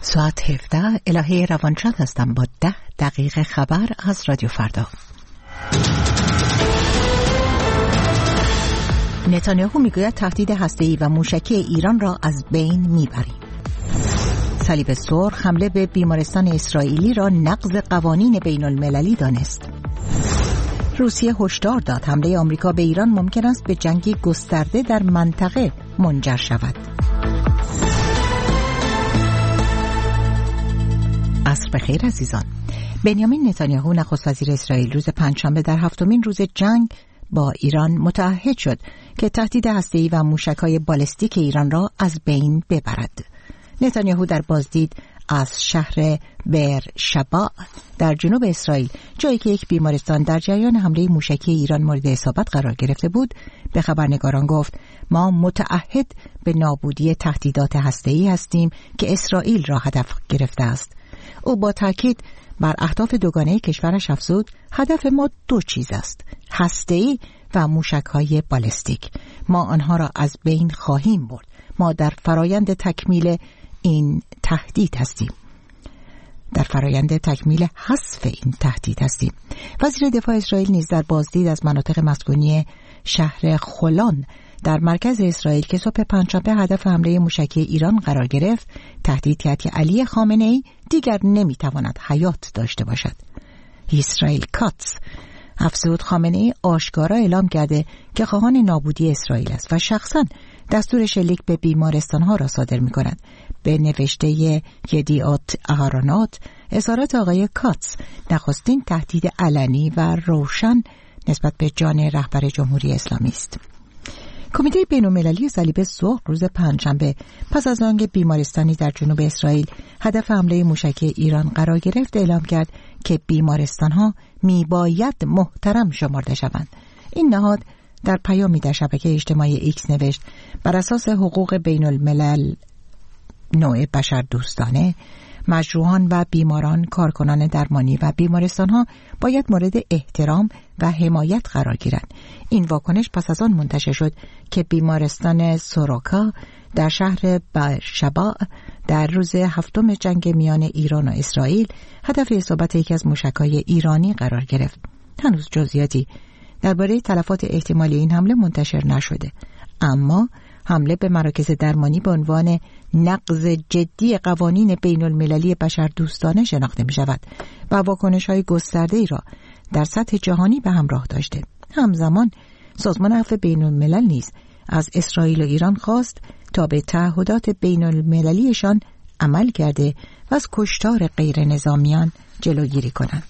ساعت 17 الهه روانشاد هستم با 10 دقیقه خبر از رادیو فردا. نتانیاهو میگوید تهدید هسته‌ای و موشکی ایران را از بین میبریم. صلیب سرخ حمله به بیمارستان اسرائیلی را نقض قوانین بین المللی دانست. روسیه هشدار داد حمله آمریکا به ایران ممکن است به جنگی گسترده در منطقه منجر شود. عصر بخیر عزیزان. بنیامین نتانیاهو نخست وزیر اسرائیل روز پنجشنبه در 7مین روز جنگ با ایران متعهد شد که تهدید هسته‌ای و موشک‌های بالستیک ایران را از بین ببرد. نتانیاهو در بازدید از شهر برشبا در جنوب اسرائیل، جایی که یک بیمارستان در جریان حمله موشکی ایران مورد اصابت قرار گرفته بود، به خبرنگاران گفت ما متعهد به نابودی تهدیدات هسته‌ای هستیم که اسرائیل را هدف گرفته است. او با تاکید بر اهداف دوگانه کشورش افزود هدف ما دو چیز است: هسته‌ای و موشک‌های بالستیک. ما آنها را از بین خواهیم برد. ما در فرایند تکمیل این تهدید هستیم. در فرایند تکمیل حذف این تهدید هستیم. وزیر دفاع اسرائیل نیز در بازدید از مناطق مسکونی شهر خولان در مرکز اسرائیل که صبح پنجشنبه هدف حمله موشکی ایران قرار گرفت، تهدید کرد که علی خامنه‌ای دیگر نمیتواند حیات داشته باشد. اسرائیل کاتس افزود خامنه‌ای آشکارا اعلام کرده که خواهان نابودی اسرائیل است و شخصاً دستور شلیک به بیمارستان‌ها را صادر می‌کند. به نوشته یدیعات اهرانات، اظهارات آقای کاتس نخستین تهدید علنی و روشن نسبت به جان رهبر جمهوری اسلامی است. کمیته بین‌المللی صلیب سرخ روز پنجشنبه پس از آنکه بیمارستانی در جنوب اسرائیل هدف حمله موشکی ایران قرار گرفت اعلام کرد که بیمارستان‌ها میباید محترم شمرده شوند. این نهاد در پیامی در شبکه اجتماعی ایکس نوشت بر اساس حقوق بین الملل نوع بشر دوستانه، مجروحان و بیماران، کارکنان درمانی و بیمارستان‌ها باید مورد احترام و حمایت قرار گیرند. این واکنش پس از آن منتشر شد که بیمارستان سوروکا در شهر برشبا در روز 7 جنگ میان ایران و اسرائیل هدف اصابت یکی از موشک‌های ایرانی قرار گرفت. هنوز جزئیاتی درباره تلفات احتمالی این حمله منتشر نشده، اما حمله به مراکز درمانی به عنوان نقض جدی قوانین بین المللی بشر دوستانه شناخته می شود و واکنش‌های گسترده‌ای را در سطح جهانی به همراه داشته. همزمان سازمان عفو بین الملل نیز از اسرائیل و ایران خواست تا به تعهدات بین المللیشان عمل کرده و از کشتار غیر نظامیان جلوگیری کنند.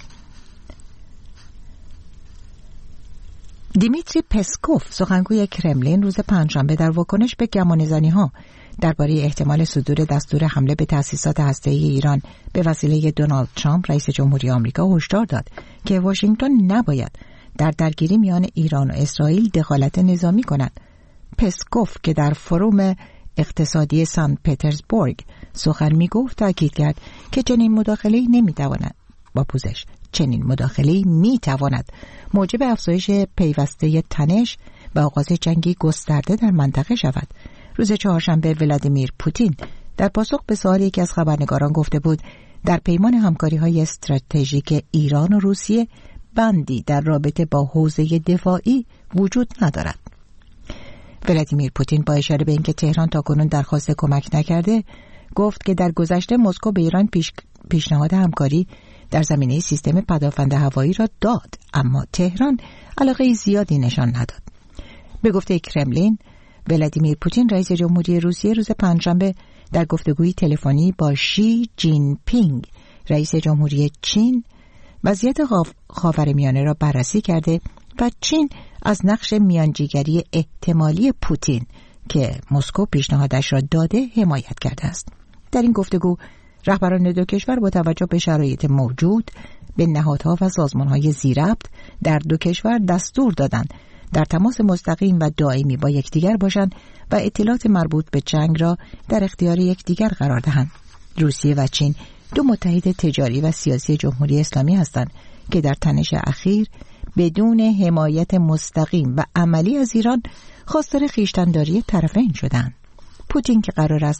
دیمیتری پسکوف سخنگوی کرملین روز پنجشنبه در واکنش به گمانه‌زنی‌ها درباره احتمال صدور دستور حمله به تأسیسات هسته‌ای ایران به وسیله دونالد ترامپ رئیس جمهوری آمریکا هشدار داد که واشنگتن نباید در درگیری میان ایران و اسرائیل دخالت نظامی کند. پسکوف که در فروم اقتصادی سن پترزبورگ سخن می‌گفت تاکید کرد که چنین مداخله‌ای نمی‌تواند با پوزش چنین مداخله‌ای می‌تواند موجب افزایش پیوسته تنش و آغاز جنگی گسترده در منطقه شود. روز چهارشنبه ولادیمیر پوتین در پاسخ به سوال یکی از خبرنگاران گفته بود در پیمان همکاری‌های استراتژیک ایران و روسیه بندی در رابطه با حوزه دفاعی وجود ندارد. ولادیمیر پوتین با اشاره به اینکه تهران تاکنون درخواست کمک نکرده، گفت که در گذشته مسکو به ایران پیشنهاد همکاری در زمینه سیستم پدافند هوایی را داد، اما تهران علاقه زیادی نشان نداد. به گفته کرملین، ولادیمیر پوتین رئیس جمهوری روسیه روز پنجشنبه در گفتگویی تلفنی با شی جین پینگ رئیس جمهوری چین وضعیت خاورمیانه را بررسی کرده و چین از نقش میانجیگری احتمالی پوتین که مسکو پیشنهادش را داده حمایت کرده است. در این گفتگو رهبران دو کشور با توجه به شرایط موجود به نهادها و سازمان‌های ذی‌ربط در دو کشور دستور دادند در تماس مستقیم و دائمی با یکدیگر باشند و اطلاعات مربوط به جنگ را در اختیار یکدیگر قرار دهند. روسیه و چین دو متحد تجاری و سیاسی جمهوری اسلامی هستند که در تنش اخیر بدون حمایت مستقیم و عملی از ایران خواستار خویشتن‌داری طرفین شدند. پوتین که قرار است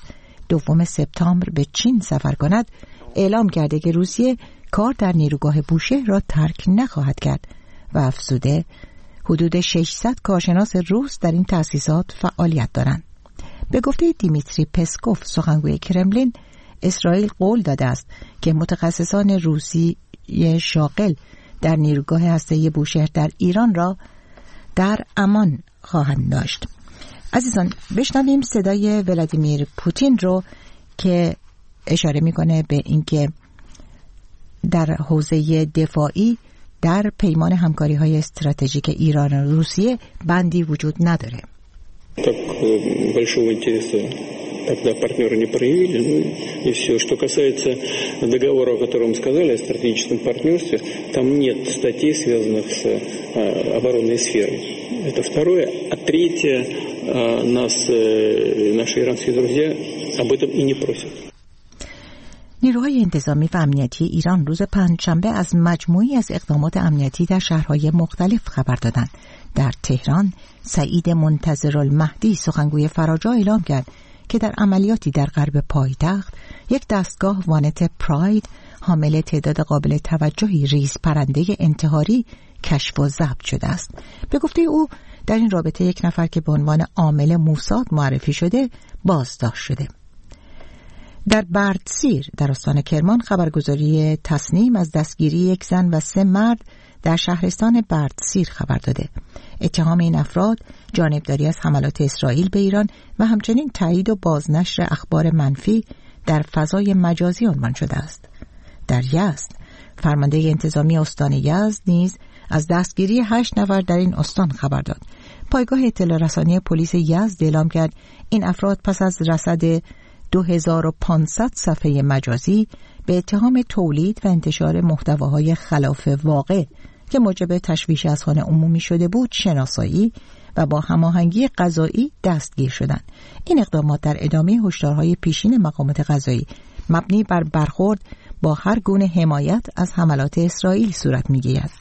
2 سپتامبر به چین سفر کند، اعلام کرده که روسیه کار در نیروگاه بوشهر را ترک نخواهد کرد و افزوده حدود 600 کارشناس روس در این تأسیسات فعالیت دارند. به گفته دیمیتری پسکوف، سخنگوی کرملین، اسرائیل قول داده است که متخصصان روسی شاغل در نیروگاه هسته‌ای بوشهر در ایران را در امان خواهند داشت. عزیزان، بشنویم صدای ولادیمیر پوتین رو که اشاره میکنه به اینکه در حوزه دفاعی در پیمان همکاری‌های استراتژیک ایران و روسیه بندی وجود نداره. Так большого интереса тогда партнеры не проявили, ну и все. Что касается договора, о котором сказали, о стратегическом партнерстве, там нет статей, связанных с оборонной сферой. Это второе. А третье, наши иранские друзья об этом и не просят. نیروهای انتظامی و امنیتی ایران روز پنجشنبه از مجموعی از اقدامات امنیتی در شهرهای مختلف خبر دادند. در تهران، سعید منتظرالمهدی، سخنگوی فراجا، اعلام کرد که در عملیاتی در غرب پایتخت یک دستگاه وانت پراید حامل تعداد قابل توجهی ریز پرنده انتحاری کشف و ضبط شده است. به گفته او در این رابطه یک نفر که به عنوان عامل موساد معرفی شده بازداشت شده. در بردسیر در استان کرمان خبرگزاری تصنیم از دستگیری یک زن و 3 مرد در شهرستان بردسیر خبر داده. اتهام این افراد جانبداری از حملات اسرائیل به ایران و همچنین تایید و بازنشر اخبار منفی در فضای مجازی عنوان شده است. در یزد، فرمانده انتظامی استان یزد نیز از دستگیری 8 نفر در این استان خبر داد. پایگاه اطلاع رسانی پلیس یزد اعلام کرد این افراد پس از رصد 2500 صفحه مجازی به اتهام تولید و انتشار محتواهای خلاف واقع که موجب تشویش اذهان عمومی شده بود شناسایی و با هماهنگی قضایی دستگیر شدند. این اقدامات در ادامه هشدارهای پیشین مقامات قضایی مبنی بر برخورد با هر گونه حمایت از حملات اسرائیل صورت می‌گیرد.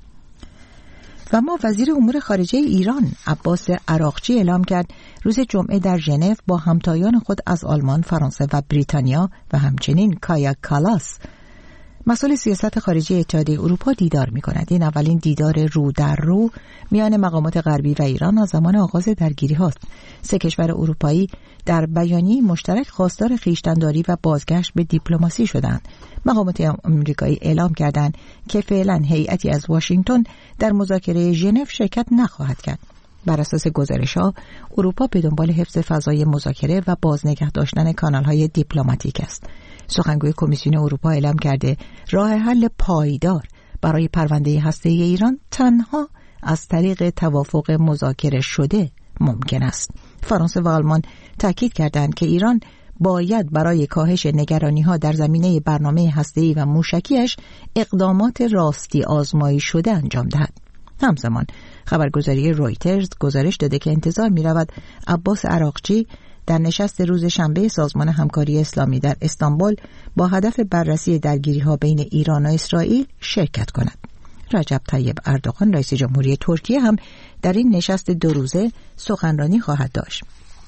و ما وزیر امور خارجه ایران عباس عراقچی اعلام کرد روز جمعه در ژنو با همتایان خود از آلمان، فرانسه و بریتانیا و همچنین کایا کالاس مسئول سیاست خارجی اتحادیه اروپا دیدار می‌کند. این اولین دیدار رو در رو میان مقامات غربی و ایران از زمان آغاز درگیری هاست. 3 کشور اروپایی در بیانیه مشترک خواستار خویشتن‌داری و بازگشت به دیپلماسی شدند. مقامات آمریکایی اعلام کردند که فعلا هیئتی از واشنگتن در مذاکره ژنو شرکت نخواهد کرد. بر اساس گزارش‌ها اروپا به دنبال حفظ فضای مذاکره و بازنگه داشتن کانال‌های دیپلماتیک است. سخنگوی کمیسیون اروپا اعلام کرده راه حل پایدار برای پرونده هسته‌ای ایران تنها از طریق توافق مذاکره شده ممکن است. فرانسه و آلمان تاکید کردند که ایران باید برای کاهش نگرانی‌ها در زمینه برنامه هسته‌ای و موشکیش اقدامات راستی آزمایی شده انجام دهد. همزمان خبرگزاری رویترز گزارش داده که انتظار می‌رود عباس عراقچی در نشست روز شنبه سازمان همکاری اسلامی در استانبول با هدف بررسی درگیری‌ها بین ایران و اسرائیل شرکت کند. رجب طیب اردوغان رئیس جمهوری ترکیه هم در این نشست 2 روزه سخنرانی خواهد داشت.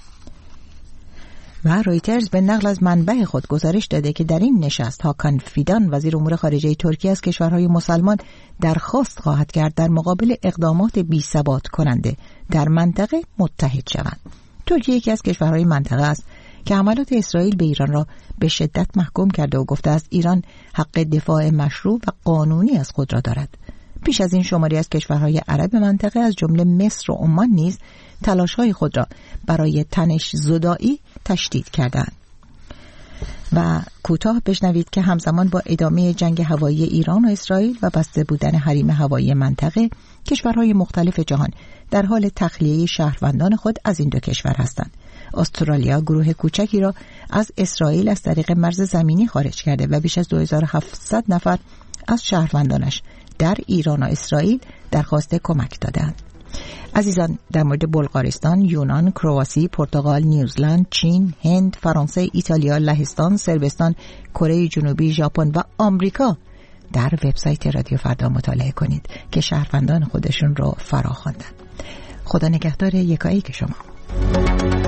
و رویترز به نقل از منبع خود گزارش داده که در این نشست هاکان فیدان وزیر امور خارجه ترکیه از کشورهای مسلمان درخواست خواهد کرد در مقابل اقدامات بی‌ثبات کننده در منطقه متحد شوند. ترکیه یکی از کشورهای منطقه است که حملات اسرائیل به ایران را به شدت محکوم کرده و گفته است ایران حق دفاع مشروع و قانونی از خود را دارد. پیش از این شماری از کشورهای عرب منطقه از جمله مصر و عمان نیز تلاش‌های خود را برای تنش زدایی تشدید کردند. و کوتاه بشنوید که همزمان با ادامه جنگ هوایی ایران و اسرائیل و بسته بودن حریم هوایی منطقه، کشورهای مختلف جهان در حال تخلیه شهروندان خود از این 2 کشور هستند. استرالیا گروه کوچکی را از اسرائیل از طریق مرز زمینی خارج کرده و بیش از 2700 نفر از شهروندانش در ایران و اسرائیل درخواست کمک دادند. عزیزان، در مورد بلغارستان، یونان، کرواسی، پرتغال، نیوزلند، چین، هند، فرانسه، ایتالیا، لهستان، صربستان، کره جنوبی، ژاپن و آمریکا در وبسایت رادیو فردا مطالعه کنید که شهروندان خودشون رو فرا خواندن. خدا نگهدار یکایک شما.